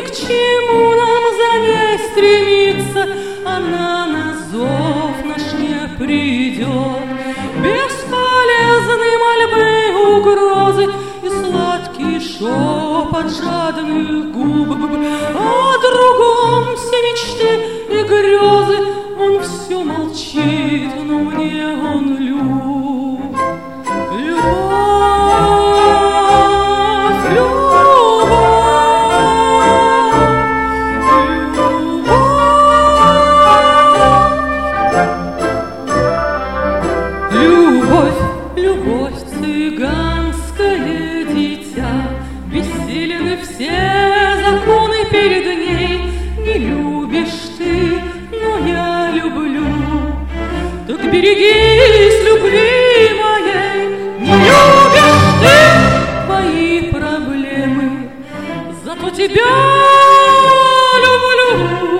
к чему нам за ней стремиться, она на зов наш не придет. Бесполезны мольбы, угрозы и сладкий шепот жадных губ. О другом все мечты и грезы, он все молчит, но мне он люб. Любовь, любовь, любовь. Любовь, любовь, цыганское дитя, бессильны все законы перед ней. Не любишь ты, но я люблю, так берегись любви моей. Не любишь ты, твои проблемы, зато тебя люблю.